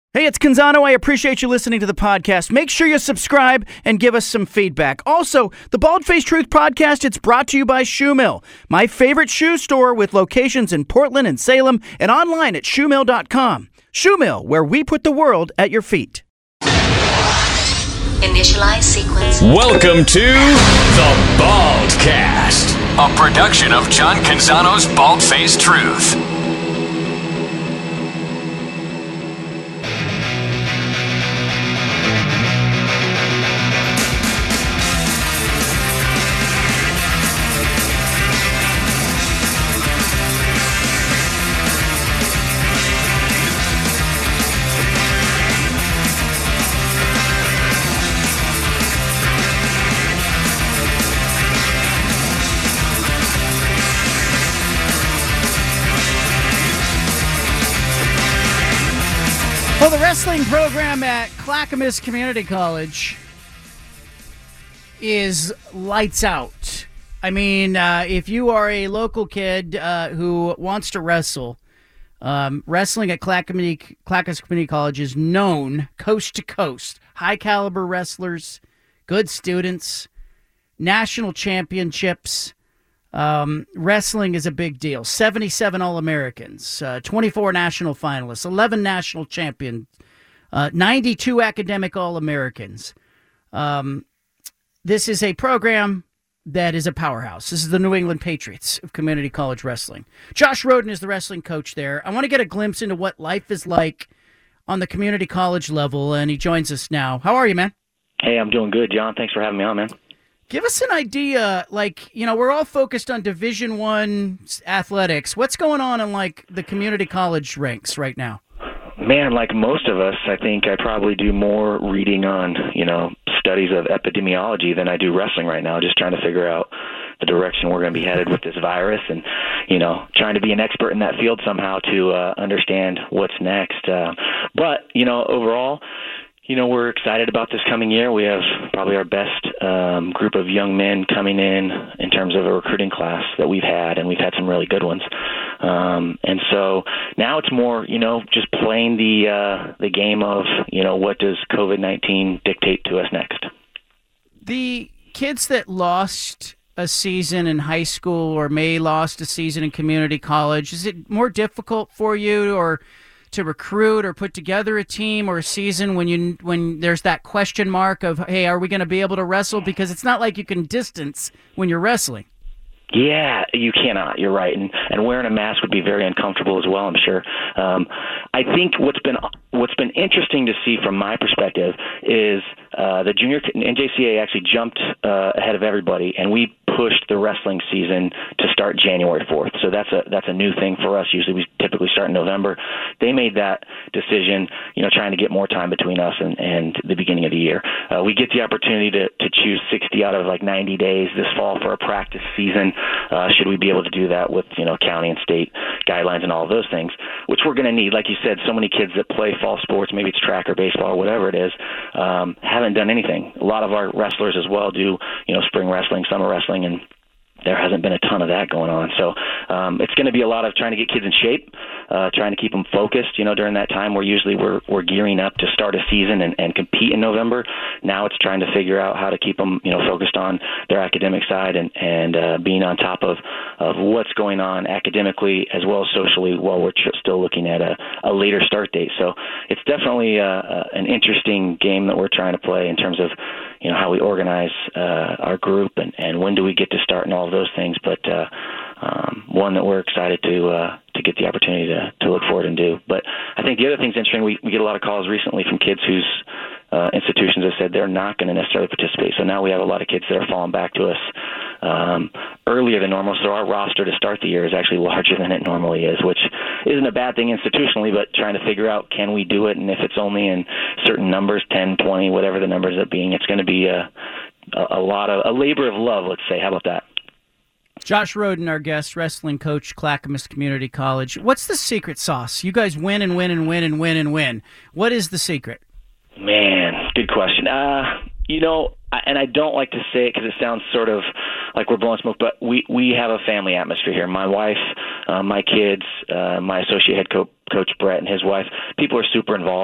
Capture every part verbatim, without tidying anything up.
Hey, it's Canzano. I appreciate you listening to the podcast. Make sure you subscribe and give us some feedback. Also, the Bald Face Truth podcast, it's brought to you by Shoe Mill, my favorite shoe store with locations in Portland and Salem and online at shoe mill dot com. Shoe Mill, where we put the world at your feet. Initialize sequence. Welcome to the Baldcast, a production of John Canzano's Bald Face Truth. Well, the wrestling program at Clackamas Community College is lights out. I mean, uh, if you are a local kid uh, who wants to wrestle, um, wrestling at Clackamas, Clackamas Community College is known coast to coast. High-caliber wrestlers, good students, national championships. Um, wrestling is a big deal. seventy-seven All-Americans, uh, twenty-four national finalists, eleven national champions, uh, ninety-two academic All-Americans. Um, this is a program that is a powerhouse. This is the New England Patriots of community college wrestling. Josh Roden is the wrestling coach there. I want to get a glimpse into what life is like on the community college level, and he joins us now. How are you, man? Hey, I'm doing good, John. Thanks for having me on, man. Give us an idea, like, you know, we're all focused on Division One athletics. What's going on in, like, the community college ranks right now? Man, like most of us, I think I probably do more reading on, you know, studies of epidemiology than I do wrestling right now, just trying to figure out the direction we're going to be headed with this virus and, you know, trying to be an expert in that field somehow to uh, understand what's next. Uh, but, you know, overall, you know, we're excited about this coming year. We have probably our best um, group of young men coming in in terms of a recruiting class that we've had, and we've had some really good ones. Um, and so now it's more, you know, just playing the uh, the game of, you know, what does COVID nineteen dictate to us next? The kids that lost a season in high school or may lost a season in community college, is it more difficult for you or to recruit or put together a team or a season when you when there's that question mark of, hey, are we going to be able to wrestle? Because it's not like you can distance when you're wrestling. Yeah, you cannot. You're right, and and wearing a mask would be very uncomfortable as well, I'm sure. Um, I think what's been what's been interesting to see from my perspective is uh, the junior N J C A actually jumped uh, ahead of everybody, and we pushed the wrestling season to start January fourth. So that's a that's a new thing for us. Usually we typically start in November. They made that decision, you know, trying to get more time between us and, and the beginning of the year. Uh, we get the opportunity to, to choose sixty out of like ninety days this fall for a practice season. Uh, should we be able to do that with, you know, county and state guidelines and all of those things, which we're going to need. Like you said, so many kids that play fall sports, maybe it's track or baseball or whatever it is, um, haven't done anything. A lot of our wrestlers as well do, you know, spring wrestling, summer wrestling, and there hasn't been a ton of that going on. So um, it's going to be a lot of trying to get kids in shape, uh, trying to keep them focused, you know, during that time where usually we're we're gearing up to start a season and, and compete in November. Now it's trying to figure out how to keep them, you know, focused on their academic side and, and uh, being on top of, of what's going on academically as well as socially while we're tr- still looking at a, a later start date. So it's definitely uh, uh, an interesting game that we're trying to play in terms of, you know, how we organize uh, our group and, and when do we get to start and all of those things. But uh, um, one that we're excited to uh, to get the opportunity to, to look forward and do. But I think the other thing's interesting, we, we get a lot of calls recently from kids whose uh, institutions have said they're not going to necessarily participate. So now we have a lot of kids that are falling back to us um, earlier than normal. So our roster to start the year is actually larger than it normally is, which isn't a bad thing institutionally, but trying to figure out, can we do it? And if it's only in certain numbers, ten, twenty, whatever the numbers end up being, it's going to be a, a, a lot of a labor of love, let's say. How about that? Josh Roden, our guest, wrestling coach, Clackamas Community College. What's the secret sauce? You guys win and win and win and win and win. What is the secret? Man, good question. Uh, you know, and I don't like to say it because it sounds sort of like we're blowing smoke, but we, we have a family atmosphere here. My wife, uh, my kids, uh, my associate head coach, Coach Brett and his wife, people are super involved.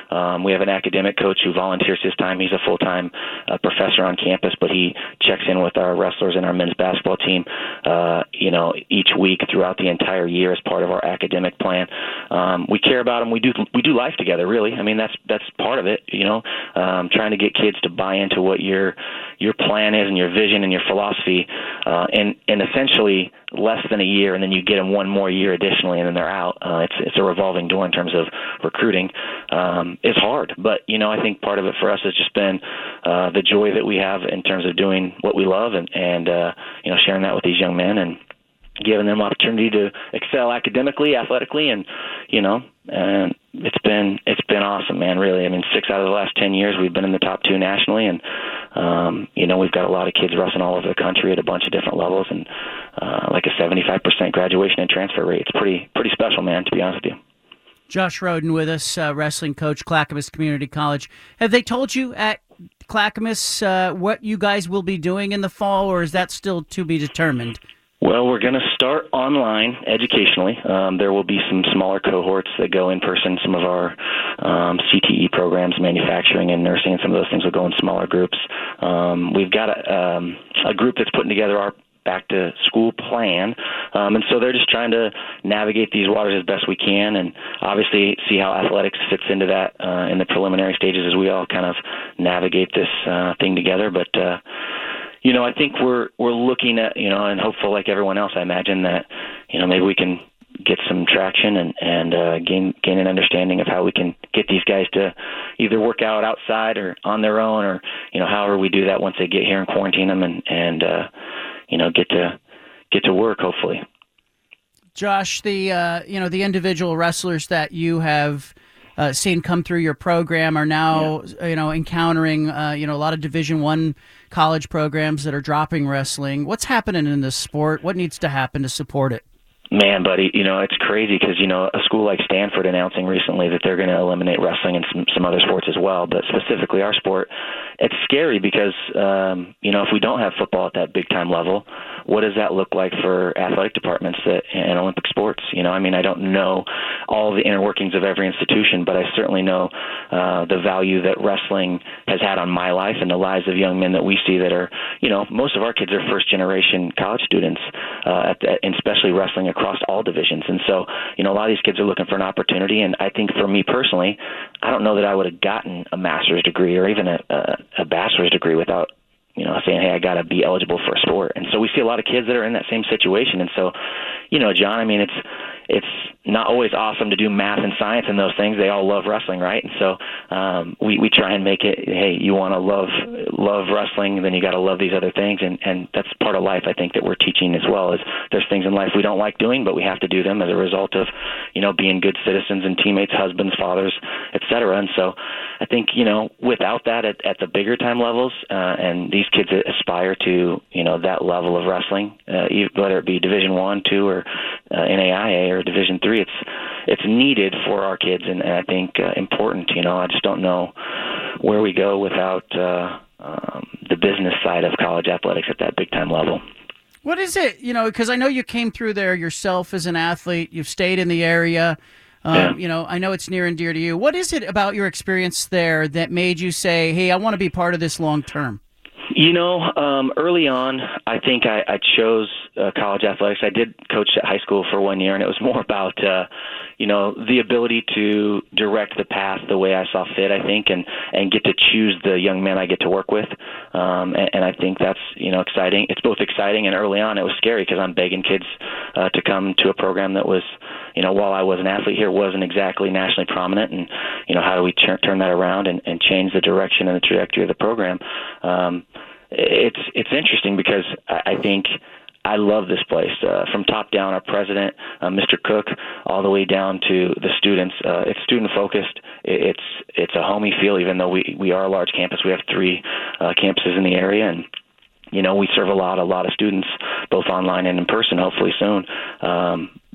Um, we have an academic coach who volunteers his time. He's a full-time uh, professor on campus, but he checks in with our wrestlers and our men's basketball team, uh, you know, each week throughout the entire year as part of our academic plan. Um, we care about them. We do we do life together, really. I mean, that's that's part of it, you know, um, trying to get kids to buy into what your your plan is and your vision and your philosophy, uh, and and essentially less than a year, and then you get them one more year additionally, and then they're out. Uh, it's it's a revolving door in terms of recruiting. Um, it's hard, but you know, I think part of it for us has just been uh, the joy that we have in terms of doing what we love, and and uh, you know, sharing that with these young men and giving them opportunity to excel academically, athletically, and you know, and it's been it's been awesome, man. Really, I mean, six out of the last ten years we've been in the top two nationally, and um, you know, we've got a lot of kids wrestling all over the country at a bunch of different levels, and uh, like a seventy-five percent graduation and transfer rate. It's pretty pretty special, man. To be honest with you. Josh Roden with us, uh, wrestling coach, Clackamas Community College. Have they told you at Clackamas uh, what you guys will be doing in the fall, or is that still to be determined? Well, we're going to start online educationally. Um, there will be some smaller cohorts that go in person. Some of our um, C T E programs, manufacturing and nursing, and some of those things will go in smaller groups. Um, we've got a, um, a group that's putting together our back to school plan. Um, and so they're just trying to navigate these waters as best we can, and obviously see how athletics fits into that uh, in the preliminary stages as we all kind of navigate this uh, thing together. But, uh, you know, I think we're we're looking at, you know, and hopeful like everyone else, I imagine that, you know, maybe we can get some traction and, and uh, gain gain an understanding of how we can get these guys to either work out outside or on their own, or, you know, however we do that once they get here and quarantine them and, and uh, you know, get to get to work, hopefully. Josh, the uh, you know the individual wrestlers that you have uh, seen come through your program are now yeah. you know encountering uh, you know a lot of Division One college programs that are dropping wrestling. What's happening in this sport? What needs to happen to support it? Man, buddy, you know, it's crazy because, you know, a school like Stanford announcing recently that they're going to eliminate wrestling and some, some other sports as well, but specifically our sport. It's scary because, um, you know, if we don't have football at that big-time level, what does that look like for athletic departments that, and Olympic sports? You know, I mean, I don't know all the inner workings of every institution, but I certainly know uh, the value that wrestling has had on my life and the lives of young men that we see that are, you know, most of our kids are first-generation college students, uh, at the, and especially wrestling across all divisions. And so, you know, a lot of these kids are looking for an opportunity. And I think for me personally, I don't know that I would have gotten a master's degree or even a, a, a bachelor's degree without, you know, saying, hey, I got to be eligible for a sport. And so we see a lot of kids that are in that same situation. And so, you know, John, I mean, it's, it's not always awesome to do math and science and those things. They all love wrestling, right? And so um, we, we try and make it, hey, you want to love love wrestling, then you got to love these other things. And, and that's part of life, I think, that we're teaching as well, is there's things in life we don't like doing, but we have to do them as a result of, you know, being good citizens and teammates, husbands, fathers, et cetera. And so I think, you know, without that at, at the bigger time levels, uh, and these kids aspire to, you know, that level of wrestling, uh, whether it be Division One, Two, or uh, N A I A or Division Three, it's it's needed for our kids, and, and I think uh, important. You know, I just don't know where we go without uh, um, the business side of college athletics at that big time level. What is it? You know, because I know you came through there yourself as an athlete. You've stayed in the area. Um, yeah. You know, I know it's near and dear to you. What is it about your experience there that made you say, "Hey, I want to be part of this long term"? You know, um, early on, I think I, I chose uh, college athletics. I did coach at high school for one year, and it was more about, uh, you know, the ability to direct the path the way I saw fit, I think, and, and get to choose the young men I get to work with. Um, and, and I think that's, you know, exciting. It's both exciting, and early on it was scary because I'm begging kids uh, to come to a program that was, you know, while I was an athlete here, wasn't exactly nationally prominent. And, you know, how do we turn turn that around and, and change the direction and the trajectory of the program? Um, It's it's interesting because I think I love this place uh, from top down. Our president, uh, Mister Cook, all the way down to the students. Uh, it's student focused. It's it's a homey feel. Even though we we are a large campus, we have three uh, campuses in the area, and you know we serve a lot a lot of students, both online and in person. Hopefully soon. Um, but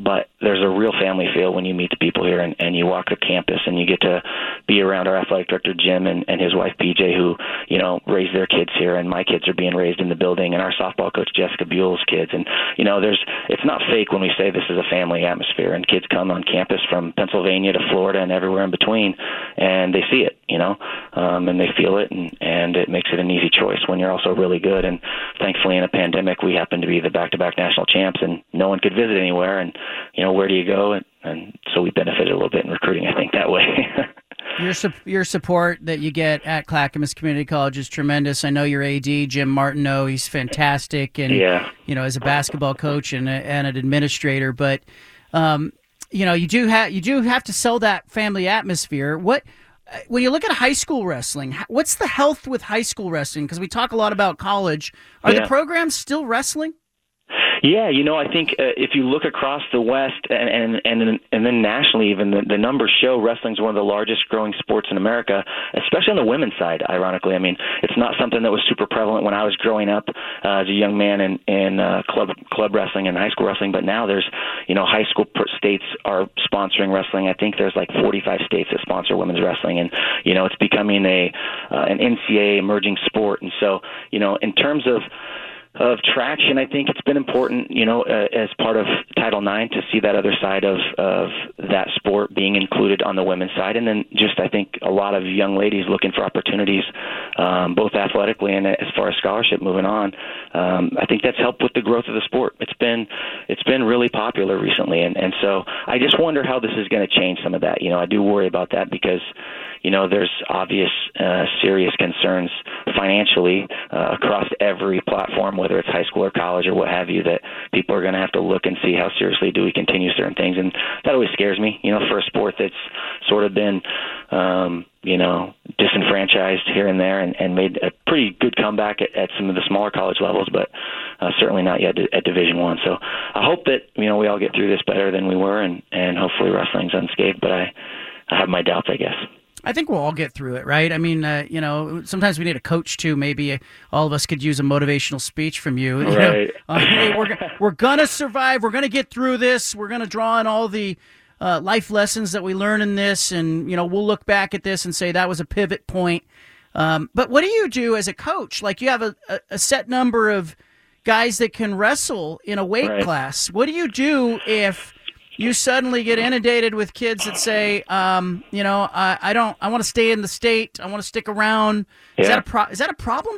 there's a real family feel when you meet the people here and, and you walk the campus and you get to be around our athletic director, Jim, and, and his wife, P J, who, you know, raised their kids here, and my kids are being raised in the building, and our softball coach, Jessica Buell's kids. And, you know, there's it's not fake when we say this is a family atmosphere, and kids come on campus from Pennsylvania to Florida and everywhere in between, and they see it, you know, um, and they feel it, and, and it makes it an easy choice when you're also really good. And thankfully in a pandemic, we happen to be the back-to-back national champs, and no one could visit anywhere, and, you know, where do you go? And, and so we benefited a little bit in recruiting, I think, that way. Your su- your support that you get at Clackamas Community College is tremendous. I know your A D, Jim Martineau, he's fantastic, and yeah. you know, as a basketball coach and, a, and an administrator. But um, you know, you do have you do have to sell that family atmosphere. What when you look at high school wrestling, what's the health with high school wrestling? Because we talk a lot about college. Are yeah. the programs still wrestling? Yeah, you know, I think uh, if you look across the West and and and, and then nationally, even the, the numbers show wrestling is one of the largest growing sports in America, especially on the women's side. Ironically, I mean, it's not something that was super prevalent when I was growing up uh, as a young man in in uh, club club wrestling and high school wrestling. But now there's, you know, high school states are sponsoring wrestling. I think there's like forty-five states that sponsor women's wrestling, and you know, it's becoming a uh, an N C A A emerging sport. And so, you know, in terms of of traction, I think it's been important, you know, uh, as part of Title nine to see that other side of, of that sport being included on the women's side. And then just, I think, a lot of young ladies looking for opportunities, um, both athletically and as far as scholarship moving on. Um, I think that's helped with the growth of the sport. It's been it's been really popular recently. And, and so I just wonder how this is going to change some of that. You know, I do worry about that because, you know, there's obvious, uh, serious concerns financially uh, across every platform, whether it's high school or college or what have you, that people are going to have to look and see how seriously do we continue certain things. And that always scares me, you know, for a sport that's sort of been, um, you know, disenfranchised here and there and, and made a pretty good comeback at, at some of the smaller college levels, but uh, certainly not yet at Division One. So I hope that, you know, we all get through this better than we were, and, and hopefully wrestling's unscathed, but I, I have my doubts, I guess. I think we'll all get through it, right? I mean, uh, you know, sometimes we need a coach too. Maybe all of us could use a motivational speech from you. you right. know? uh, hey, we're we're gonna survive. We're gonna get through this. We're gonna draw on all the uh, life lessons that we learn in this, and you know, we'll look back at this and say that was a pivot point. Um, but what do you do as a coach? Like, you have a, a, a set number of guys that can wrestle in a weight right. class. What do you do if you suddenly get inundated with kids that say, um, you know, I, I don't, I want to stay in the state. I want to stick around. Is yeah. that a pro- Is that a problem?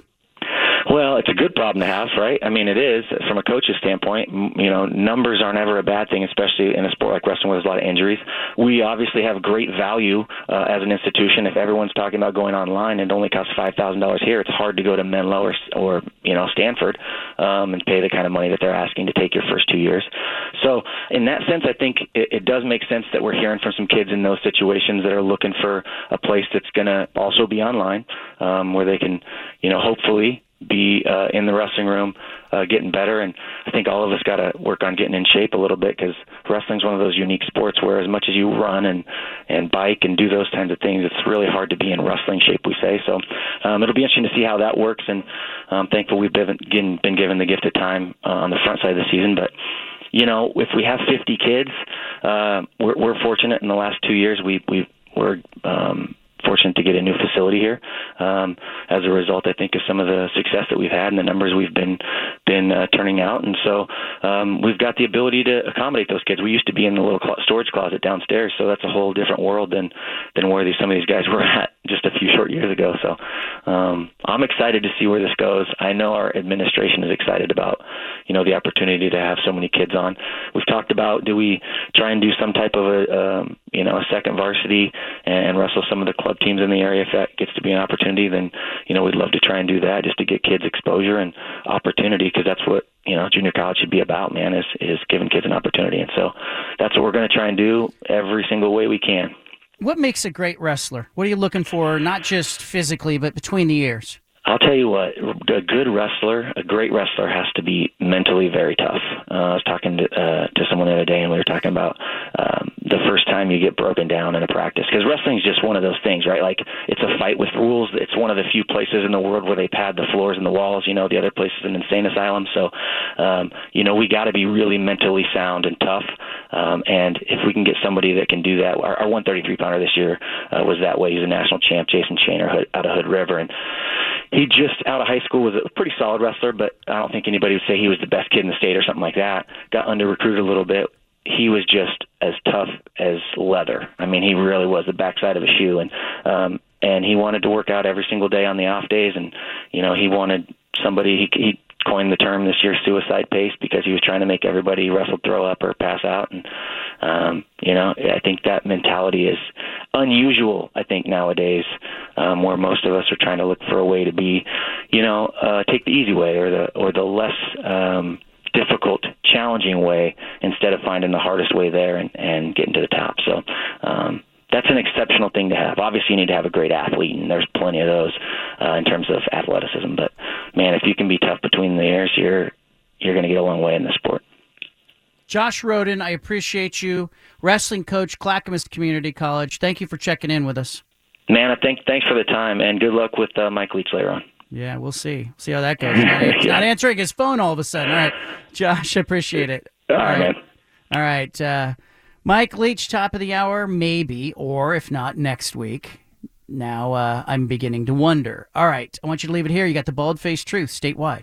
Well, it's a good problem to have, right? I mean, it is from a coach's standpoint. You know, numbers aren't ever a bad thing, especially in a sport like wrestling where there's a lot of injuries. We obviously have great value uh, as an institution. If everyone's talking about going online and it only costs five thousand dollars here, it's hard to go to Menlo or, or you know, Stanford um, and pay the kind of money that they're asking to take your first two years. So in that sense, I think it, it does make sense that we're hearing from some kids in those situations that are looking for a place that's going to also be online, um, where they can, you know, hopefully be uh, in the wrestling room uh, getting better. And I think all of us got to work on getting in shape a little bit, because wrestling's one of those unique sports where as much as you run and, and bike and do those kinds of things, it's really hard to be in wrestling shape, we say. So um, it'll be interesting to see how that works. And I'm thankful we've been, been given the gift of time uh, on the front side of the season. But you know, if we have fifty kids, uh, we're, we're fortunate in the last two years. We, we, we're um, fortunate to get a new facility here um, as a result, I think, of some of the success that we've had and the numbers we've been been uh, turning out. And so um, we've got the ability to accommodate those kids. We used to be in the little cl- storage closet downstairs, so that's a whole different world than than where these, some of these guys were at just a few short years ago. So um, I'm excited to see where this goes. I know our administration is excited about, you know, the opportunity to have so many kids on. We've talked about, do we try and do some type of a, um, you know, a second varsity and wrestle some of the club teams in the area? If that gets to be an opportunity, then, you know, we'd love to try and do that just to get kids exposure and opportunity, because that's what, you know, junior college should be about, man, is, is giving kids an opportunity. And so that's what we're going to try and do every single way we can. What makes a great wrestler? What are you looking for, not just physically, but between the ears? I'll tell you what, a good wrestler, a great wrestler has to be mentally very tough. Uh, I was talking to, uh, to someone the other day, and we were talking about um, the first time you get broken down in a practice, because wrestling is just one of those things, right? Like, it's a fight with rules. It's one of the few places in the world where they pad the floors and the walls. You know, the other place is an insane asylum. So, um, you know, we got to be really mentally sound and tough. Um, and if we can get somebody that can do that, our, our one thirty-three pounder this year uh, was that way. He's a national champ, Jason Chainer, Hood, out of Hood River, and he just out of high school was a pretty solid wrestler, but I don't think anybody would say he was the best kid in the state or something like that. Got under recruited a little bit. He was just as tough as leather. I mean, he really was the backside of a shoe, and um, and he wanted to work out every single day on the off days, and you know, he wanted somebody. He, he coined the term this year, suicide pace, because he was trying to make everybody wrestle, throw up, or pass out, and um, you know, I think that mentality is unusual. I think nowadays, um, where most of us are trying to look for a way to be, you know, uh, take the easy way or the or the less um, difficult, challenging way, instead of finding the hardest way there and, and getting to the top. So um, that's an exceptional thing to have. Obviously, you need to have a great athlete, and there's plenty of those uh, in terms of athleticism. But, man, if you can be tough between the ears, you're, you're going to get a long way in this sport. Josh Roden, I appreciate you. Wrestling coach, Clackamas Community College. Thank you for checking in with us. Man, I think, thanks for the time, and good luck with uh, Mike Leach later on. Yeah, we'll see. See how that goes. He's not answering his phone all of a sudden. All right, Josh, I appreciate it. All, all right, man. All right. Uh, Mike Leach, top of the hour, maybe, or if not, next week. Now uh, I'm beginning to wonder. All right, I want you to leave it here. You got the bald-faced truth statewide.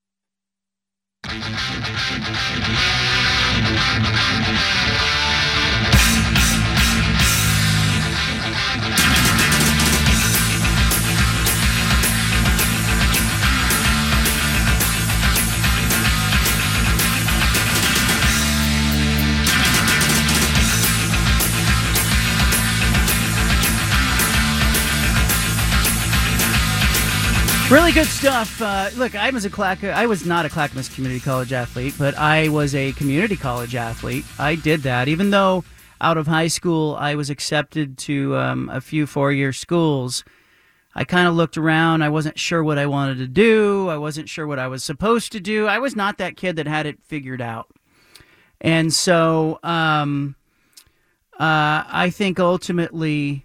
Really good stuff. Uh, look, I was a Clack- I was not a Clackamas Community College athlete, but I was a community college athlete. I did that, even though out of high school I was accepted to um, a few four-year schools. I kind of looked around. I wasn't sure what I wanted to do. I wasn't sure what I was supposed to do. I was not that kid that had it figured out. And so um, uh, I think ultimately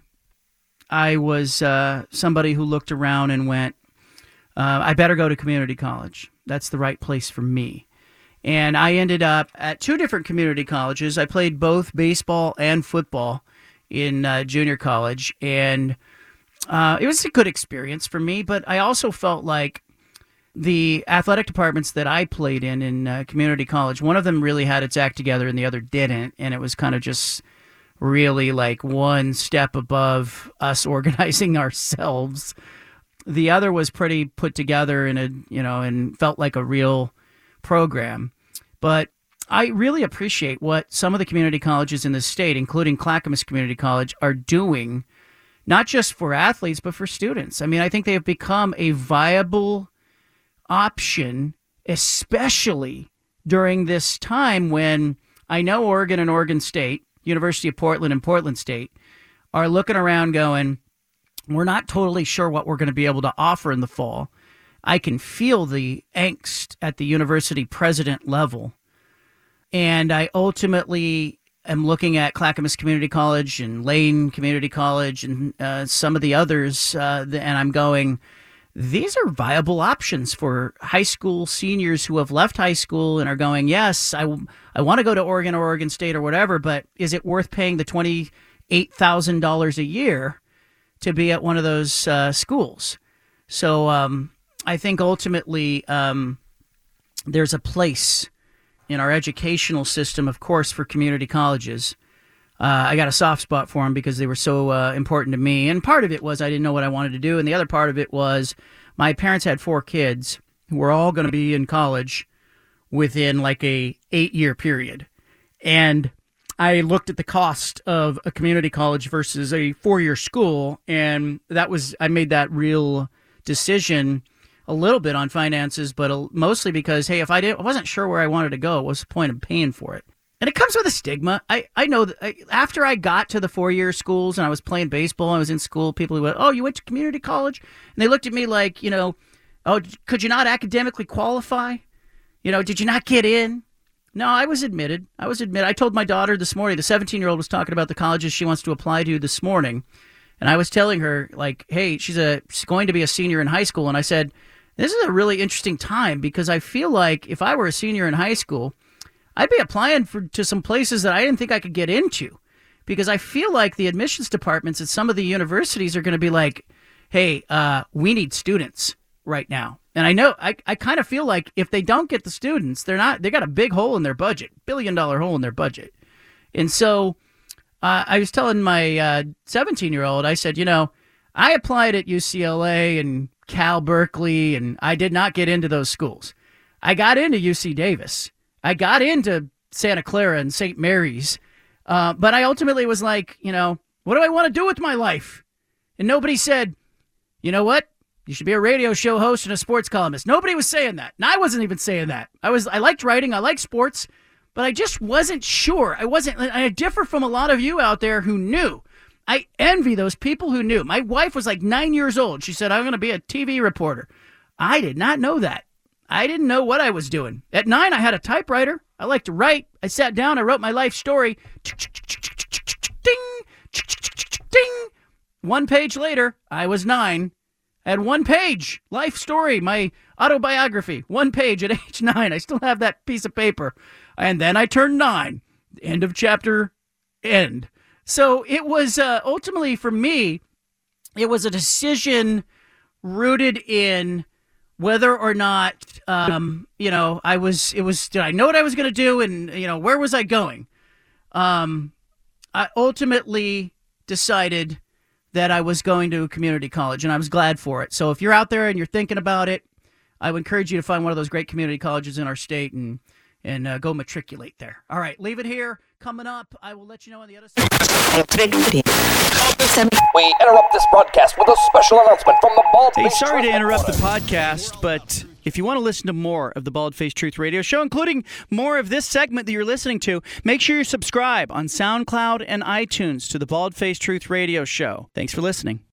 I was uh, somebody who looked around and went, Uh, I better go to community college. That's the right place for me. And I ended up at two different community colleges. I played both baseball and football in uh, junior college, and uh, it was a good experience for me, but I also felt like the athletic departments that I played in in uh, community college, one of them really had its act together and the other didn't, and it was kind of just really like one step above us organizing ourselves. The other was pretty put together in a, you know, and felt like a real program. But I really appreciate what some of the community colleges in the state, including Clackamas Community College, are doing, not just for athletes, but for students. I mean, I think they have become a viable option, especially during this time when I know Oregon and Oregon State, University of Portland and Portland State, are looking around going, we're not totally sure what we're going to be able to offer in the fall. I can feel the angst at the university president level. And I ultimately am looking at Clackamas Community College and Lane Community College and uh, some of the others, uh, and I'm going, these are viable options for high school seniors who have left high school and are going, yes, I, I want to go to Oregon or Oregon State or whatever, but is it worth paying the twenty-eight thousand dollars a year to be at one of those uh, schools? So um, I think ultimately um, there's a place in our educational system, of course, for community colleges. Uh, I got a soft spot for them because they were so uh, important to me. And part of it was I didn't know what I wanted to do. And the other part of it was my parents had four kids who were all going to be in college within like a eight-year period. And I looked at the cost of a community college versus a four-year school, and that was I made that real decision a little bit on finances, but mostly because, hey, if I didn't, I wasn't sure where I wanted to go, what's the point of paying for it? And it comes with a stigma. I, I know that I, after I got to the four-year schools and I was playing baseball, I was in school, people who went, oh, you went to community college? And they looked at me like, you know, oh, could you not academically qualify? You know, did you not get in? No, I was admitted. I was admitted. I told my daughter this morning, the seventeen-year-old was talking about the colleges she wants to apply to this morning. And I was telling her, like, hey, she's, a, she's going to be a senior in high school. And I said, this is a really interesting time because I feel like if I were a senior in high school, I'd be applying for to some places that I didn't think I could get into. Because I feel like the admissions departments at some of the universities are going to be like, hey, uh, we need students right now. And I know, I, I kind of feel like if they don't get the students, they're not, they got a big hole in their budget, billion dollar hole in their budget. And so uh, I was telling my uh, seventeen-year-old, I said, you know, I applied at U C L A and Cal Berkeley, and I did not get into those schools. I got into U C Davis. I got into Santa Clara and Saint Mary's. Uh, but I ultimately was like, you know, what do I want to do with my life? And nobody said, you know what? You should be a radio show host and a sports columnist. Nobody was saying that. And I wasn't even saying that. I was, I liked writing. I liked sports, but I just wasn't sure. I wasn't, I differ from a lot of you out there who knew. I envy those people who knew. My wife was like nine years old. She said, I'm going to be a T V reporter. I did not know that. I didn't know what I was doing. At nine, I had a typewriter. I liked to write. I sat down. I wrote my life story. Ding, ding. One page later, I was nine. I had one page, life story, my autobiography, one page at age nine. I still have that piece of paper. And then I turned nine. End of chapter, end. So it was uh, ultimately for me, it was a decision rooted in whether or not, um, you know, I was, it was, did I know what I was going to do? And, you know, where was I going? Um, I ultimately decided that I was going to community college, and I was glad for it. So if you're out there and you're thinking about it, I would encourage you to find one of those great community colleges in our state and and uh, go matriculate there. All right, leave it here. Coming up, I will let you know on the other side. We interrupt this broadcast with a special announcement from the Bald Hey, Face sorry to Truth interrupt the Reporter. podcast, but if you want to listen to more of the Bald Face Truth Radio Show, including more of this segment that you're listening to, make sure you subscribe on SoundCloud and iTunes to the Bald Face Truth Radio Show. Thanks for listening.